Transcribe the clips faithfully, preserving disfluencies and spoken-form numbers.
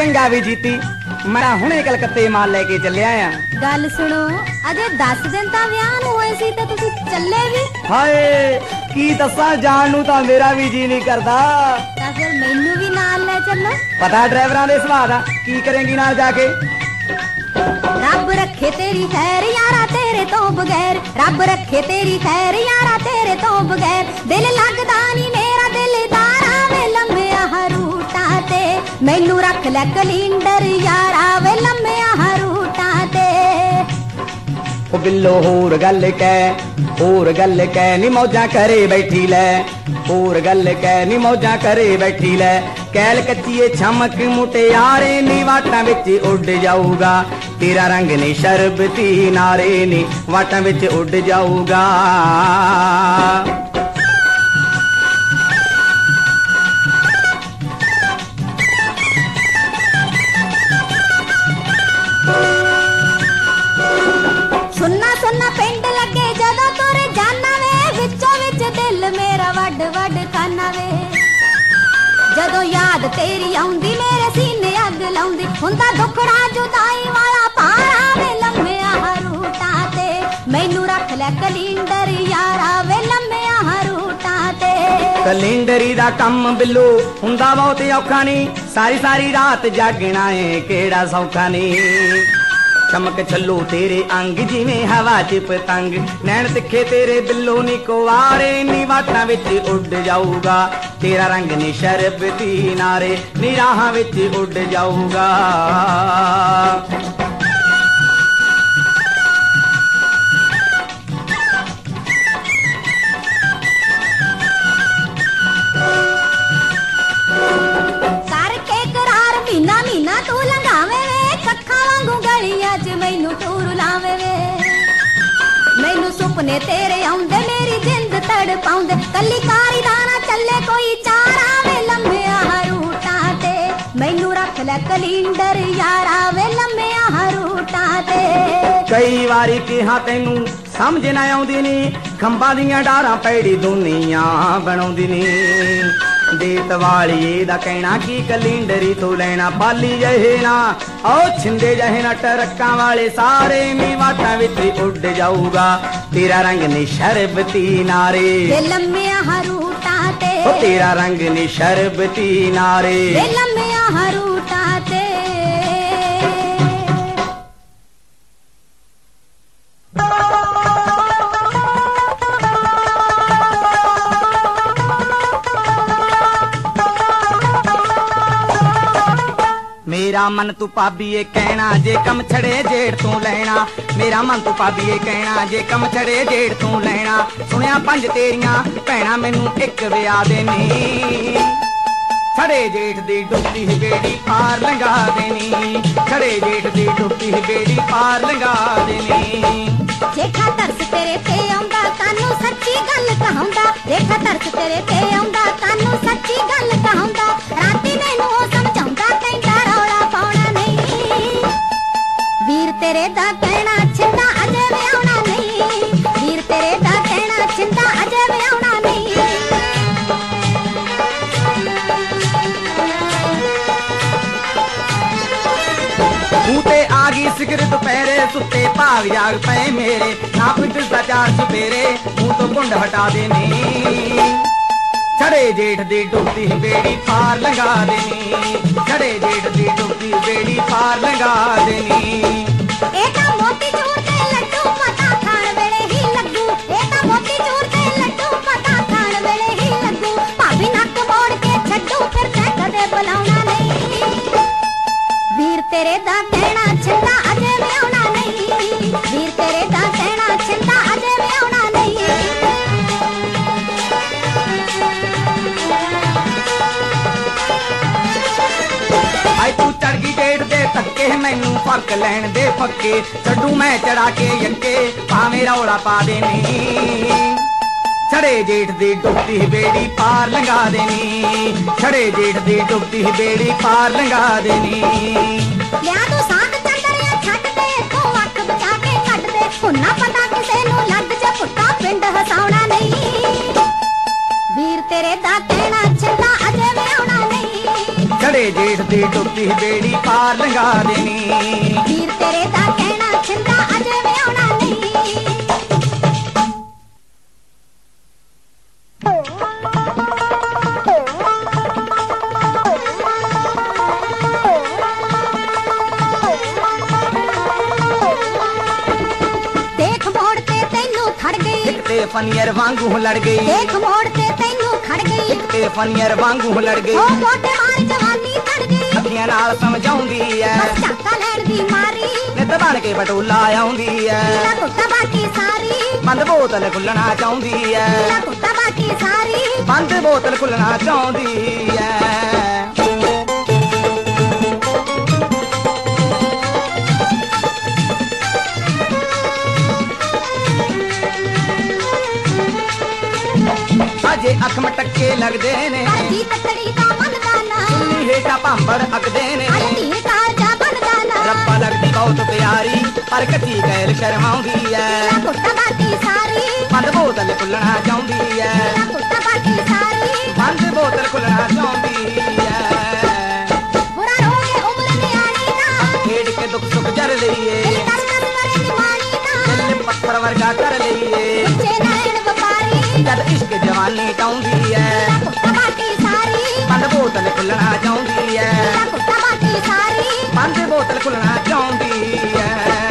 चंगा भी जीती मैं हुणे कलकत्ते माल लेके चलिया आ। गल सुनो अजे दस दिन तां विआह नूं होए सी ते तुसीं चले भी। हाय की दस्सां जान नूं तां मेरा भी जी नहीं करदा। तां फिर मैनू भी नाल ले चलो। पता ड्राइवरां दे सुभाऽ दा की करेंगी नाल जाके। रब रखे तेरी खैर यारा तेरे तो बगैर, रब रखे तेरी खैर यारा तेरे तो बगैर, दिल लगदा नी मेरा दिलदारा वे लम्मे हरूटा ते, मैनू रख ले कलिंडर यारा वे लम्मे हरूटा ते। ओ बिल्लो होर गल कै होर गल कै नी मौजां करे बैठी लै, होर गल कै नी मौजां करे बैठी लै, कैल कच्चीए छमक मुटियारे नी वाटां विच उड़ जाऊगा, तेरा रंग नी शरबती नारे नी वाटां विच उड़ जाऊगा। सुनना सुनना पिंड लगे जदों तुर जाना वे, विचों विच दिल मेरा वड वड खाना वे, जदों याद तेरी आउंदी मेरे सीने अग लाउंदी, हुंदा दुखड़ा जुदाई वाला पारा वे लम्मे हरूटा ते, मैनू रख ले कलिंडर यारा वे लम्मे हरूटा ते। कलिंडरी दा कम बिल्लो हुंदा बहुत औखा नी, सारी सारी रात जागना है केड़ा सौखा नी, चमक छल्लो तेरे अंग जिवें हवा च पतंग, नैन तिखे तेरे बिल्लो नी कुवारे नी वाटां विच उड़ जाऊगा, तेरा रंग नी शरबती नारे नी राहां विच उड़ जाऊगा। करके करार महीना महीना तू लंघावे वे, कक्खां वांगू गलियां च मैनू टूर लावे वे, मैनू सुपने तेरे आउंदे मेरी जिंद तड़ पाउंदे, कल्ली कारी दा ना चले कोई चारा वे लम्मे हरूटा ते, मैनू रख ले कलिंडर यारा वे लम्मे हरूटा ते। कई वारी किहा तैनू समझ ना आउंदी नी, खंबां दियां डारां पैड़ी दुनिया बनाउंदी नी, देत वालिए दा कहना की कलिंडरी तू लेना, पाली जहे ना ओ छिंदे जहे ना टरक्कां वाले सारे नी वाटां विच उड़ जाऊगा, तेरा रंग नी शरबती नारे वे लम्मे हरूटा ते, ओ तेरा रंग नी शरबती नारे वे लम्मे हरूटा ते। मेरा मन तू भाभीए कहना जे कम छड़े जेड़ तू लेना, मेरा मन तू भाभीए कहना जे कम छड़े जेड़ तू लेना, सुनिया पंज तेरियां भैणां मैनू एक विआह देनी, छड़े जेठ दी डुबदी बेड़ी पार लंघा देनी, छड़े जेठ दी डुबदी बेड़ी पार लंघा देनी। जेठा तरस तेरे ते आउंदा तानू सच्ची गल कहाउंदा, जेठा तरस तेरे ते आउंदा तानू सच्ची गल कहाउंदा, राती मैनू समझाउंदा कहंदा रौला पाउणा नहीं, वीर तेरे दा कहना छिंदा अजे विआउणा नहीं, वीर तेरे दा कहना छिंदा अजे विआउणा नहीं। बूते आ गई सिगर दोपहरे सुते भाग जाग पे मेरे, ना पिटदा चार सपेरे मुंह तो घुंड हटा देनी, छड़े जेठ दी डुबदी बेड़ी पार लंघा देनी, छड़े जेठ दी डुबदी बेड़ी पार लंघा देनी। एटा मोती चूर ते लड्डू पता खाण वेले ही लगू, एटा मोती चूर ते लड्डू पता खाण वेले ही लगू, भाभी नक मोड़ के छड्डू फिर तैं कदे बुलाउणा नहीं, वीर तेरे दा कहना छिंदा अजे विआउणा नहीं, वीर तेरे दा कहना छिंदा अजे विआउणा नहीं। आई तू चढ़ गई जेठ दे धक्के मैनू फर्क लैण दे पक्के, छड्डू मैं चढ़ा के यक्के भावें रौला पा देनी, छड़े जेठ दी डुबदी बेड़ी पार लंघा देनी, छड़े जेठ दी डुबदी बेड़ी पार लंघा देनी। लिया तू सांड चंदरिया छड्ड दे, तू अख बचा के कट दे, हुन्ना पता किसे नू लग जा पुट्टा पिंड हसाउणा नहीं, वीर तेरे दा कहना छिंदा अजे विआउणा नहीं, छड़े ਜੇਠ ਦੀ ਡੁੱਬਦੀ ਬੇੜੀ ਪਾਰ ਲੰਘਾ ਦੇਣੀ। ਵੀਰ ਤੇਰੇ ਦਾ ਕਹਿਣਾ ਛਿੰਦਾ ਅਜੇ ਵਿਆਹੁਣਾ ਨਹੀਂ। ਦੇਖ ਮੋੜ ਤੇ ਤੈਨੂੰ ਖੜ ਗਈ, ਇੱਕ ਤੇ ਫਨੀਅਰ ਵਾਂਗੂ ਲੜ ਗਈ। ਦੇਖ ਮੋੜ ਤੇ ਤੈਨੂੰ ਖੜ ਗਈ, ਇੱਕ ਤੇ ਫਨੀਅਰ ਵਾਂਗੂ ਲੜ ਗਈ। ਉਹ ਮੋਢੇ ਮਾਰ ਜਵਾਨੀ ਚੜ ਗਈ। ਅੱਖੀਆਂ ਨਾਲ ਸਮਝਾਉਂਦੀ ਐ, ਬਸ ਝਾਕਾ ਲੈਣ ਦੀ ਮਾਰੀ, ਨਿੱਤ ਬਣ ਕੇ ਬਟੂਲਾ ਆਉਂਦੀ ਐ। ਲਾ ਕੁੱਤਾ ਬਾਕੀ ਸਾਰੀ, ਬੰਦ ਬੋਤਲ ਖੁੱਲਣਾ ਚਾਹੁੰਦੀ ਐ। ਲਾ ਕੁੱਤਾ ਬਾਕੀ ਸਾਰੀ। ਬੰਦ ਬੋਤਲ ਖੁੱਲਣਾ ਚਾਹੁੰਦੀ ਐ। ਅਜੇ ਅੱਖ ਮਟਕੇ ਲੱਗਦੇ ਨੇ, ਕਰਦੀ ਤਕੜੀ ਦਾ ਮੰਨਦਾ ਨਾ, ਸੁਣੀ ਹੇਠਾਂ ਭਾਂਬੜ ਅੱਗਦੇ ਨੇ। ਅਰੇ ਧੀਰ ਕਾਲਜਾ ਬਣਦਾ ਨਾ, ਰੱਬਾ ਲੱਗਦੀ ਬਹੁਤ ਪਿਆਰੀ ਪਰ ਕੱਚੀ ਗੈਲ ਸ਼ਰਮਾਉਂਦੀ ਐ। ਲਾ ਕੁੱਤਾ ਬਾਕੀ ਸਾਰੀ, ਬੰਦ ਬੋਤਲ ਖੁੱਲਣਾ ਚਾਹੁੰਦੀ ਐ। ਲਾ ਕੁੱਤਾ ਬਾਕੀ ਸਾਰੀ। ਬੰਦ ਬੋਤਲ ਖੁੱਲਣਾ ਚਾਹੁੰਦੀ ਐ। ਬੁਰਾ ਰੋਗੇ ਉਮਰ ਨਿਆਣੀ ਨਾ, ਖੇਡ ਕੇ ਦੁੱਖ ਸੁੱਖ ਜਰ ਲਈਏ, ਦਿਲ ਕਰ ਕਰ ਕਰੇ ਨਿਮਾਣੀ ਨਾ, ਦਿਲ ਪੱਥਰ ਵਰਗਾ ਕਰ ਲਈਏ। ਉੱਚੇ ਨੈਣ ਵਪਾਰੀ, ਜਦ ਇਸ਼ਕ ਜਵਾਨੀ ਚਾਹੁੰਦੀ ਐ। ਲਾ ਕੁੱਤਾ ਬਾਕੀ ਸਾਰੀ, ਬੰਦ ਬੋਤਲ ਖੁੱਲਣਾ ਚਾਹੁੰਦੀ ਐ। ਲਾ ਕੁੱਤਾ ਬਾਕੀ ਸਾਰੀ। ਬੰਦ ਬੋਤਲ ਖੁੱਲਣਾ ਚਾਹੁੰਦੀ ਐ।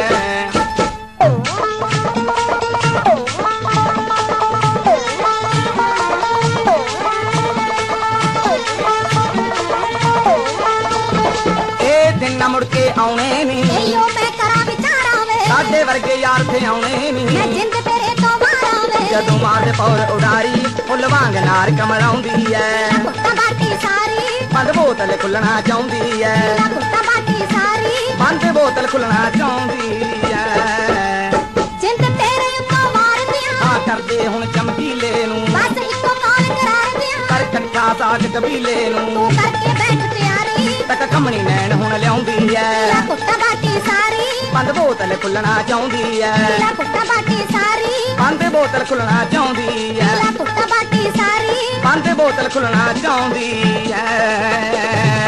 ਇਹ ਦਿਨ ਨਾ ਮੁੜ ਕੇ ਆਉਣੇ ਨੀ, ਇਹੋ ਮੈਂ ਕਰਾਂ ਵਿਚਾਰਾਂ ਵੇ, ਸਾਡੇ ਵਰਗੇ ਯਾਰ ਤੇ ਆਉਣੇ ਮੈਂ ਨੀ। ਜਿੰਦ ਤੇਰੇ ਤੋਂ ਮਾਰਾਂ ਵੇ, ਜਦੋਂ ਮਾਰਦੇ ਪੌਰ ਉਡਾਰੀ ਫੁੱਲ ਵਾਂਗ ਨਾਰ ਕਮਲਾਉਂਦੀ ਐ। ਲਾ ਕੁੱਤਾ ਬਾਕੀ ਸਾਰੀ, ਬੰਦ ਬੋਤਲ ਖੁੱਲਣਾ ਚਾਹੁੰਦੀ ਐ। ਲਾ ਕੁੱਤਾ ਬਾਕੀ ਸਾਰੀ। ਬੰਦ ਬੋਤਲ ਖੁੱਲਣਾ ਚਾਹੁੰਦੀ ਐ। ਜਿੰਦ ਤੇਰੇ ਉੱਤੋਂ ਮਾਰਦੀਆਂ, ਆ ਕਰਦੇ ਹੁਣ ਚਮਕੀਲੇ ਨੂੰ, ਬਸ ਇੱਕੋ ਕਾਲ ਕਰਾਰਦੀਆਂ, ਕਰ ਇਕੱਠਾ ਸਾਜ ਕਬੀਲੇ ਤੂੰ ਨੂੰ। ਕਰਕੇ ਬੈਠ ਤਿਆਰੀ, ਤੱਕ ਕੰਮਣੀ ਨੈਣ ਹੁਣ ਲਿਆਉਂਦੀ ਐ। ਲਾ ਕੁੱਤਾ ਬਾਕੀ ਸਾਰੀ, ਬੰਦ ਬੋਤਲ ਖੁੱਲਣਾ ਚਾਹੁੰਦੀ ਐ। ਲਾ ਕੁੱਤਾ ਬਾਕੀ ਸਾਰੀ। ਬੰਦ ਬੋਤਲ ਖੁੱਲਣਾ ਚਾਹੁੰਦੀ ਐ। ਲਾ ਕੁੱਤਾ ਬਾਕੀ ਸਾਰੀ। ਬੰਦ ਬੋਤਲ ਖੁੱਲਣਾ ਚਾਹੁੰਦੀ ਐ।